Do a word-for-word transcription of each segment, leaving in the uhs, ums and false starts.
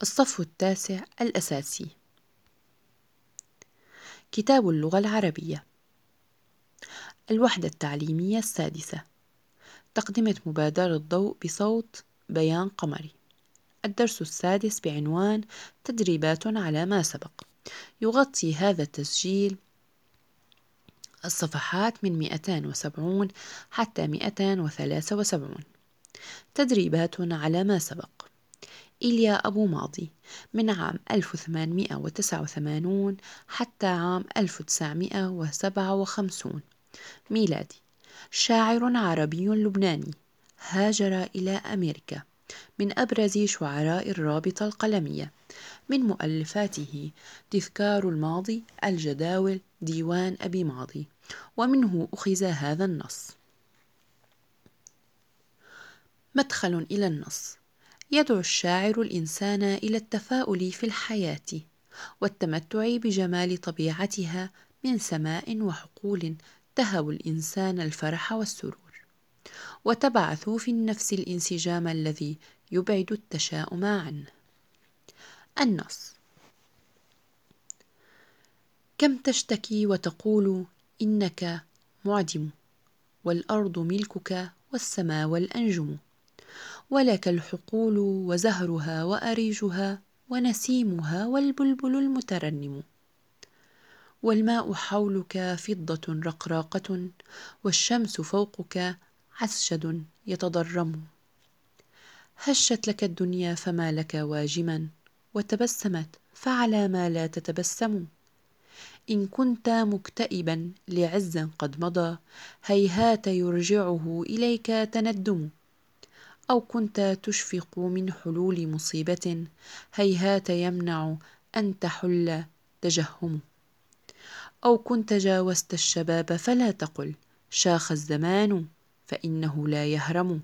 الصف التاسع الأساسي. كتاب اللغة العربية. الوحدة التعليمية السادسة. تقدمة مبادرة ضوء بصوت بيان قمري. الدرس السادس بعنوان تدريبات على ما سبق. يغطي هذا التسجيل الصفحات من مئتين وسبعين حتى مئتين وثلاثة وسبعين. تدريبات على ما سبق. إيليا أبو ماضي، من عام ألف وثمانمئة وتسعة وثمانين حتى عام ألف وتسعمئة وسبعة وخمسين ميلادي. شاعر عربي لبناني، هاجر إلى أمريكا، من أبرز شعراء الرابطة القلمية. من مؤلفاته تذكار الماضي، الجداول، ديوان أبي ماضي، ومنه أخذ هذا النص. مدخل إلى النص. يدعو الشاعر الإنسان إلى التفاؤل في الحياة، والتمتع بجمال طبيعتها من سماء وحقول تهب الإنسان الفرح والسرور، وتبعث في النفس الانسجام الذي يبعد التشاؤم عنه. النص. كم تشتكي وتقول إنك معدم، والأرض ملكك والسماء والأنجم، ولك الحقول وزهرها وأريجها ونسيمها والبلبل المترنم، والماء حولك فضة رقراقة، والشمس فوقك عسجد يتضرم. هشت لك الدنيا فما لك واجما، وتبسمت فعلى ما لا تتبسم. إن كنت مكتئبا لعز قد مضى، هيهات يرجعه إليك تندم. أو كنت تشفق من حلول مصيبة، هيهات يمنع أن تحل تجهم. أو كنت جاوزت الشباب فلا تقل شاخ الزمان، فإنه لا يهرم.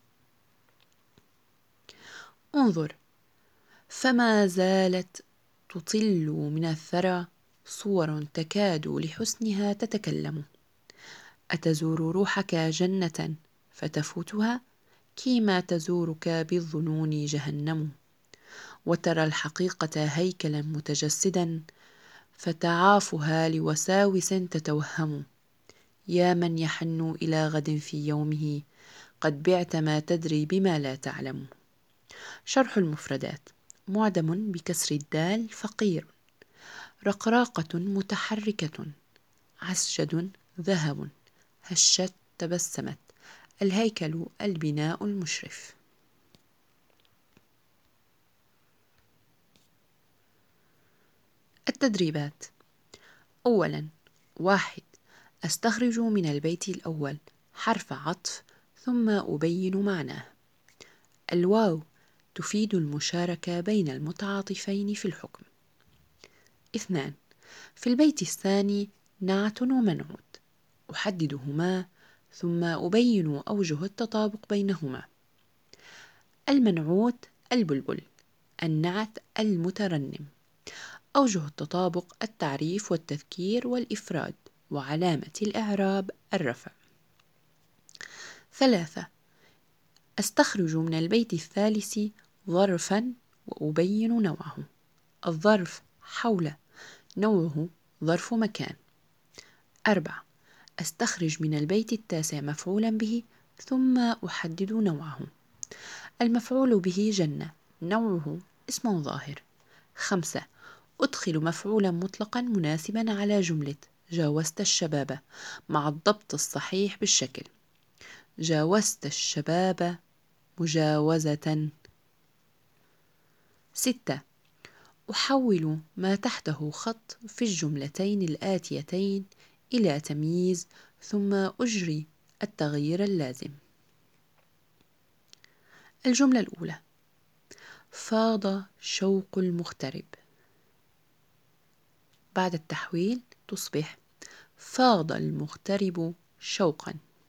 انظر، فما زالت تطل من الثرى صور تكاد لحسنها تتكلم. أتزور روحك جنة فتفوتها، كيما تزورك بالظنون جهنم. وترى الحقيقة هيكلا متجسدا، فتعافها لوساوس تتوهم. يا من يحن إلى غد في يومه، قد بعت ما تدري بما لا تعلم. شرح المفردات. معدم بكسر الدال فقير، رقراقة متحركة، عسجد ذهب، هشت تبسمت، الهيكل البناء المشرف. التدريبات. أولا، واحد، أستخرج من البيت الأول حرف عطف ثم أبين معناه. الواو تفيد المشاركة بين المتعاطفين في الحكم. اثنان، في البيت الثاني نعت ومنعوت، أحددهما ثم أبين أوجه التطابق بينهما. المنعوت البلبل، النعت المترنم. أوجه التطابق التعريف والتذكير والإفراد، وعلامة الإعراب الرفع. ثلاثة، أستخرج من البيت الثالث ظرفا وأبين نوعه. الظرف حول، نوعه ظرف مكان. أربعة، أستخرج من البيت التاسع مفعولا به ثم أحدد نوعه. المفعول به جنة، نوعه اسم ظاهر. خمسة، أدخل مفعولا مطلقا مناسبا على جملة جاوزت الشباب مع الضبط الصحيح بالشكل. جاوزت الشباب مجاوزة. ستة، أحول ما تحته خط في الجملتين الآتيتين إلى تمييز ثم أجري التغيير اللازم. الجملة الأولى: فاض شوق المغترب. بعد التحويل تصبح فاض المغترب شوقا.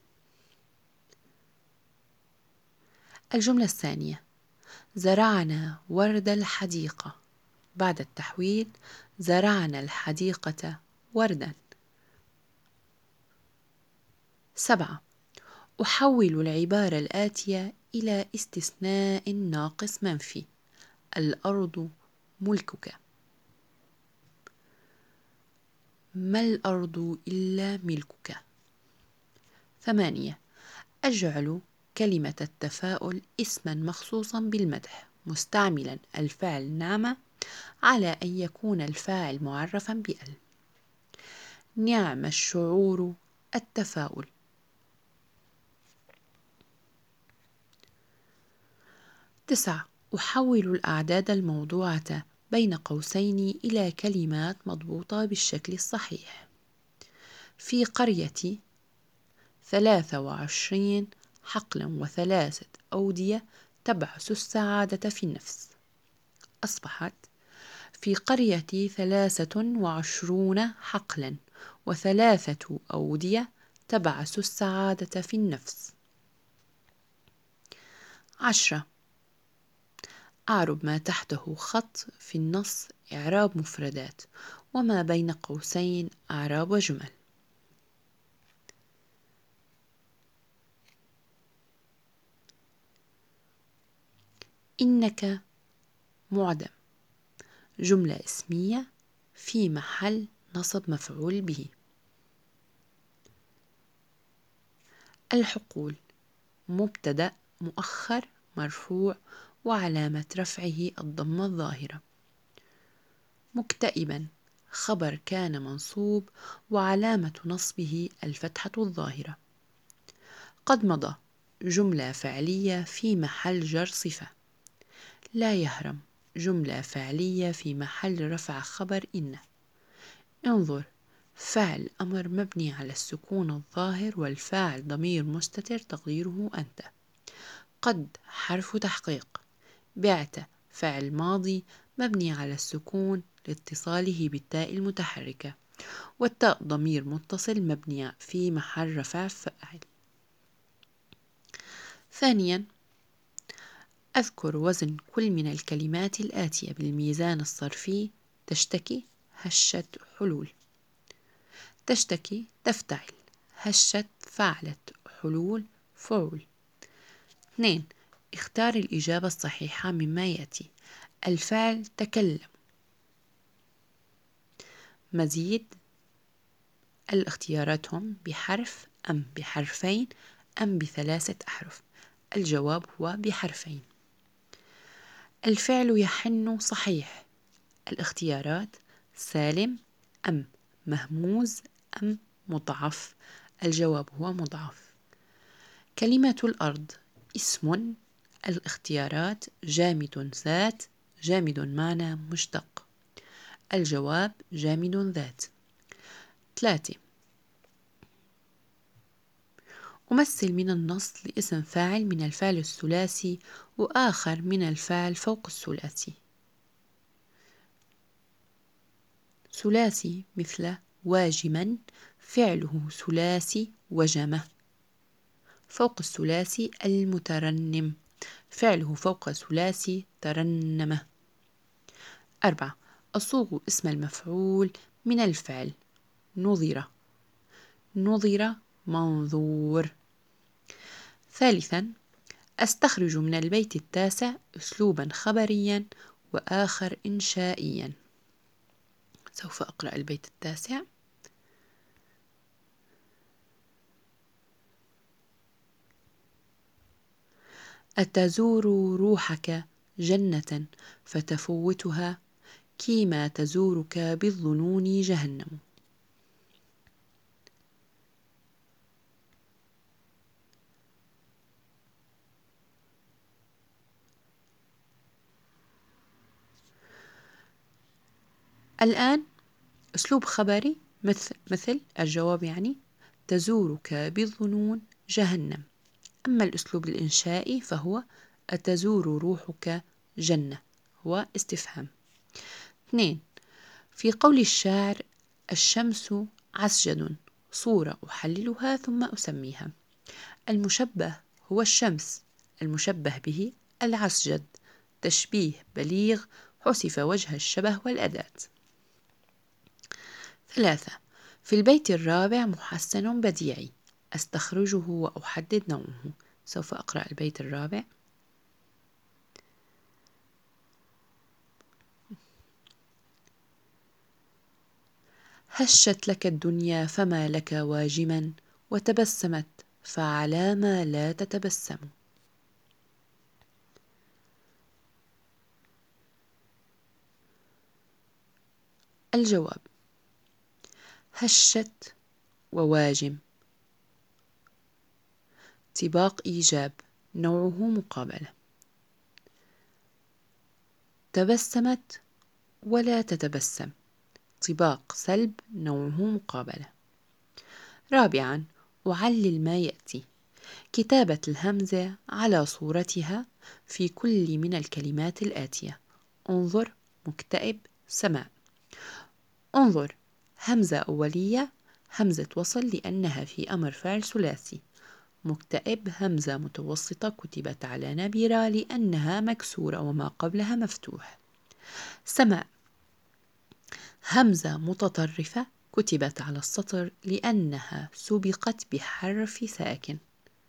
الجملة الثانية: زرعنا ورد الحديقة. بعد التحويل زرعنا الحديقة وردا. سبعة، أحول العبارة الآتية إلى استثناء ناقص منفي. الأرض ملكك. ما الأرض إلا ملكك. ثمانية. أجعل كلمة التفاؤل اسما مخصوصا بالمدح مستعملا الفعل نعم على أن يكون الفاعل معرفا بأل. نعم الشعور التفاؤل. تسعة. أحول الأعداد الموضوعة بين قوسين إلى كلمات مضبوطة بالشكل الصحيح. في قريتي ثلاثة وعشرين حقلا وثلاثة أودية تبعث السعادة في النفس. أصبحت في قريتي ثلاثة وعشرون حقلا وثلاثة أودية تبعث السعادة في النفس. عشرة. أعرب ما تحته خط في النص إعراب مفردات وما بين قوسين أعراب وجمل. إنك معدم جملة اسمية في محل نصب مفعول به. الحقول مبتدأ مؤخر مرفوع وعلامة رفعه الضمة الظاهرة. مكتئبا خبر كان منصوب وعلامة نصبه الفتحة الظاهرة. قد مضى جملة فعلية في محل جر صفة. لا يهرم جملة فعلية في محل رفع خبر إن. انظر فعل أمر مبني على السكون الظاهر والفاعل ضمير مستتر تقديره أنت. قد حرف تحقيق. بعت فعل ماضي مبني على السكون لاتصاله بالتاء المتحركة والتاء ضمير متصل مبني في محل رفع فاعل. ثانيا أذكر وزن كل من الكلمات الآتية بالميزان الصرفي. تشتكي هشت حلول. تشتكي تفتعل هشت فعلت حلول فعول. اثنين. اختار الإجابة الصحيحة مما يأتي. الفعل تكلم. مزيد الاختيارات هم بحرف أم بحرفين أم بثلاثة أحرف. الجواب هو بحرفين. الفعل يحن صحيح. الاختيارات سالم أم مهموز أم مضعف. الجواب هو مضعف. كلمة الأرض اسم. الاختيارات جامد ذات جامد معنى مشتق. الجواب جامد ذات. ثلاثة. أمثل من النص لاسم فاعل من الفعل الثلاثي وآخر من الفعل فوق الثلاثي. ثلاثي مثل واجما فعله ثلاثي وجمه. فوق الثلاثي المترنم فعله فوق ثلاثي ترنمه. أربعة. أصوغ اسم المفعول من الفعل نظر نظر منظور. ثالثا أستخرج من البيت التاسع أسلوبا خبريا وآخر إنشائيا. سوف أقرأ البيت التاسع. أتزور روحك جنة فتفوتها كيما تزورك بالظنون جهنم. الآن أسلوب خبري مثل, مثل الجواب يعني تزورك بالظنون جهنم. أما الأسلوب الإنشائي فهو أتزور روحك جنة هو استفهام. اثنين. في قول الشاعر الشمس عسجد صورة أحللها ثم أسميها. المشبه هو الشمس المشبه به العسجد تشبيه بليغ حسف وجه الشبه والأداة. ثلاثة. في البيت الرابع محسن بديعي أستخرجه وأحدد نوعه. سوف أقرأ البيت الرابع. هشت لك الدنيا فما لك واجما، وتبسمت فعلى ما لا تتبسم. الجواب: هشت وواجم طباق إيجاب نوعه مقابلة. تبسمت ولا تتبسم طباق سلب نوعه مقابلة. رابعا: أعلل ما يأتي. كتابة الهمزة على صورتها في كل من الكلمات الآتية: انظر، مكتئب، سماء. انظر همزة أولية همزة وصل لأنها في أمر فعل ثلاثي. مكتئب همزة متوسطة كتبت على نبرة لأنها مكسورة وما قبلها مفتوح. سماء همزة متطرفة كتبت على السطر لأنها سبقت بحرف ساكن.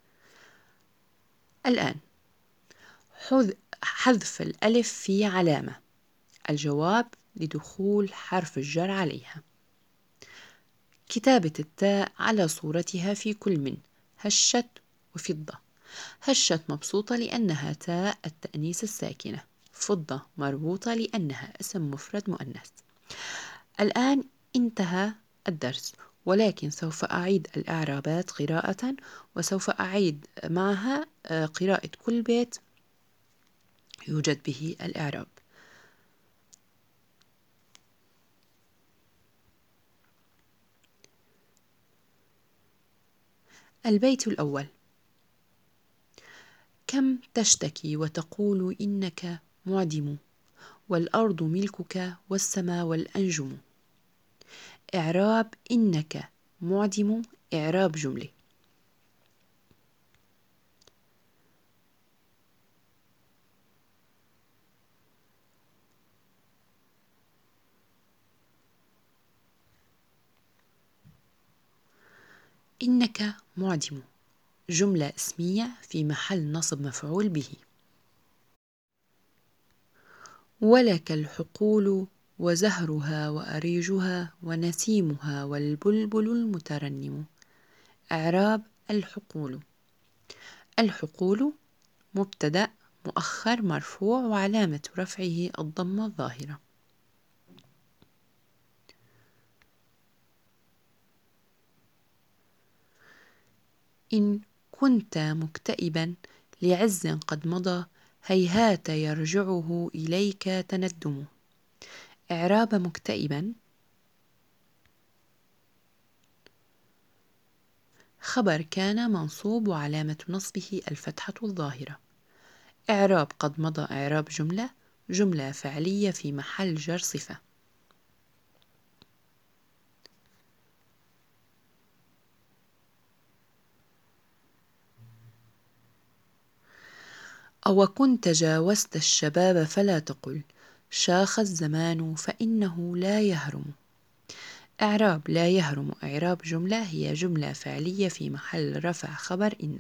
الآن حذف الألف في علامة. الجواب: لدخول حرف الجر عليها. كتابة التاء على صورتها في كل من هشت وفضة. هشت مبسوطة لأنها تاء التأنيث الساكنة. فضة مربوطة لأنها اسم مفرد مؤنث. الآن انتهى الدرس، ولكن سوف أعيد الإعرابات قراءة، وسوف أعيد معها قراءة كل بيت يوجد به الإعراب. البيت الأول: كم تشتكي وتقول إنك معدم، والأرض ملكك والسماء والأنجم. إعراب إنك معدم إعراب جملة. إنك معدم جملة اسمية في محل نصب مفعول به. ولك الحقول وزهرها وأريجها ونسيمها والبلبل المترنم. إعراب الحقول: الحقول مبتدأ مؤخر مرفوع وعلامة رفعه الضمة الظاهرة. إن كنت مكتئبا لعز قد مضى، هيهات يرجعه إليك تندم. إعراب مكتئبا: خبر كان منصوب وعلامة نصبه الفتحة الظاهرة. إعراب قد مضى إعراب جملة جملة فعلية في محل جر صفة. أو كنت جاوزت الشباب فلا تقل شاخ الزمان فإنه لا يهرم. إعراب لا يهرم إعراب جملة هي جملة فعلية في محل رفع خبر إن.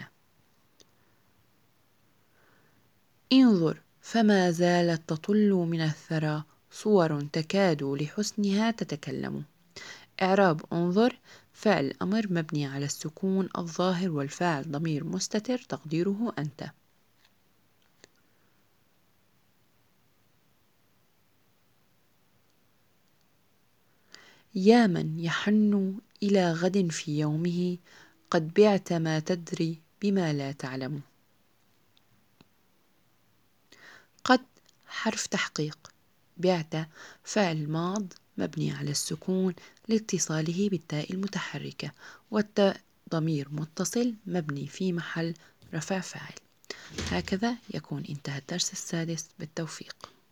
انظر فما زالت تطل من الثرى صور تكاد لحسنها تتكلم. إعراب انظر فعل أمر مبني على السكون الظاهر والفاعل ضمير مستتر تقديره أنت. يا من يحن إلى غد في يومه قد بعت ما تدري بما لا تعلم. قد حرف تحقيق، بعت فعل ماض مبني على السكون لاتصاله بالتاء المتحركة، والتاء ضمير متصل مبني في محل رفع فاعل. هكذا يكون انتهى الدرس السادس. بالتوفيق.